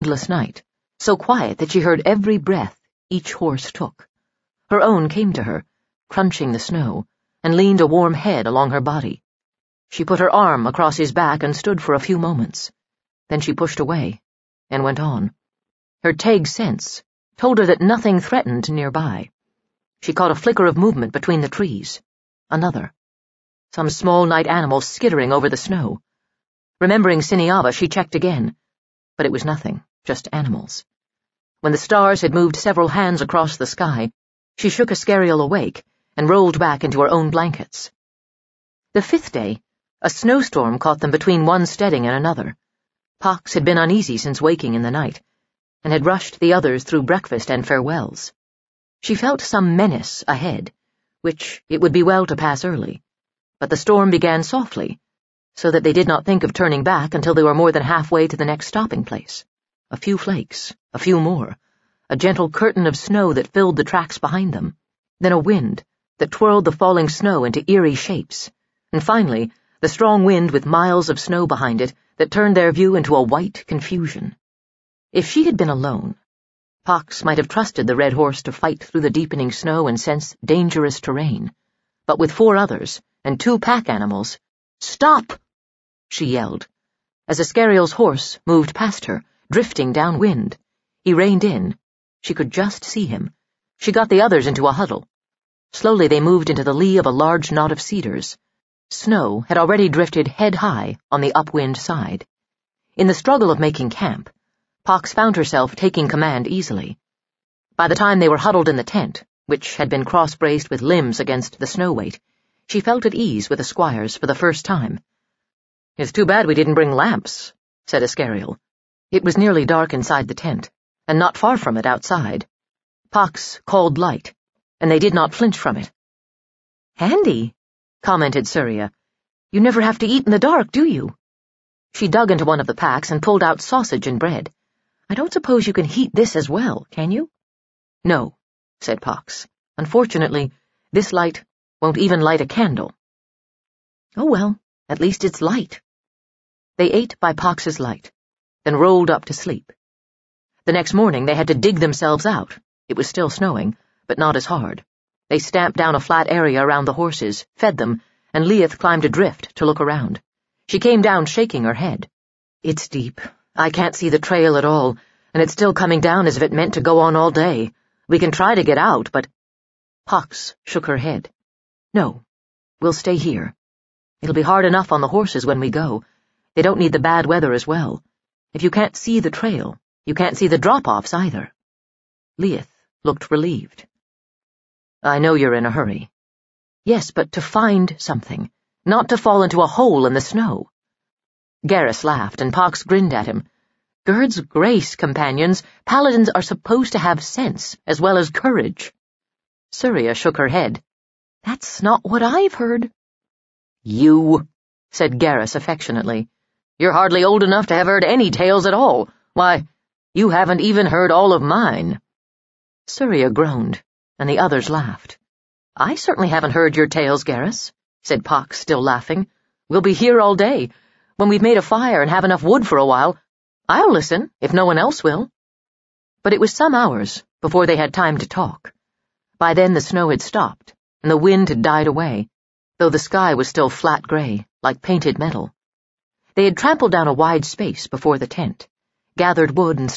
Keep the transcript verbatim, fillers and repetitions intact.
windless night, so quiet that she heard every breath each horse took. Her own came to her, crunching the snow, and leaned a warm head along her body. She put her arm across his back and stood for a few moments. Then she pushed away, and went on. Her tag sense told her that nothing threatened nearby. She caught a flicker of movement between the trees. Another. Some small night animal skittering over the snow. Remembering Siniava, she checked again, but it was nothing, just animals. When the stars had moved several hands across the sky, she shook Ascariel awake and rolled back into her own blankets. The fifth day, a snowstorm caught them between one steading and another. Pox had been uneasy since waking in the night, and had rushed the others through breakfast and farewells. She felt some menace ahead, which it would be well to pass early, but the storm began softly, so that they did not think of turning back until they were more than halfway to the next stopping place. A few flakes, a few more, a gentle curtain of snow that filled the tracks behind them, then a wind that twirled the falling snow into eerie shapes, and finally the strong wind with miles of snow behind it that turned their view into a white confusion. If she had been alone, Pox might have trusted the red horse to fight through the deepening snow and sense dangerous terrain, but with four others and two pack animals, "Stop!" she yelled. As Ascariel's horse moved past her, drifting downwind, he reined in. She could just see him. She got the others into a huddle. Slowly they moved into the lee of a large knot of cedars. Snow had already drifted head-high on the upwind side. In the struggle of making camp, Pox found herself taking command easily. By the time they were huddled in the tent, which had been cross-braced with limbs against the snow weight, she felt at ease with the squires for the first time. "It's too bad we didn't bring lamps," said Ascariel. It was nearly dark inside the tent, and not far from it outside. Pox called light, and they did not flinch from it. "Handy," commented Surya. "You never have to eat in the dark, do you?" She dug into one of the packs and pulled out sausage and bread. "I don't suppose you can heat this as well, can you?" "No," said Pox. "Unfortunately, this light won't even light a candle." "Oh well, at least it's light." They ate by Pox's light, then rolled up to sleep. The next morning they had to dig themselves out. It was still snowing, but not as hard. They stamped down a flat area around the horses, fed them, and Leith climbed a drift to look around. She came down shaking her head. "It's deep. I can't see the trail at all, and it's still coming down as if it meant to go on all day. We can try to get out, but—" Pox shook her head. "No, we'll stay here. It'll be hard enough on the horses when we go. They don't need the bad weather as well. If you can't see the trail, you can't see the drop-offs either." Leith looked relieved. "I know you're in a hurry." "Yes, but to find something, not to fall into a hole in the snow." Garrus laughed, and Pox grinned at him. "Gerd's grace, companions, paladins are supposed to have sense as well as courage." Surya shook her head. "That's not what I've heard." "You," said Garrus affectionately. "You're hardly old enough to have heard any tales at all. Why, you haven't even heard all of mine." Surya groaned, and the others laughed. "I certainly haven't heard your tales, Garrus," said Pox, still laughing. "We'll be here all day. When we've made a fire and have enough wood for a while, I'll listen, if no one else will." But it was some hours before they had time to talk. By then the snow had stopped, and the wind had died away, though the sky was still flat gray, like painted metal. They had trampled down a wide space before the tent, gathered wood and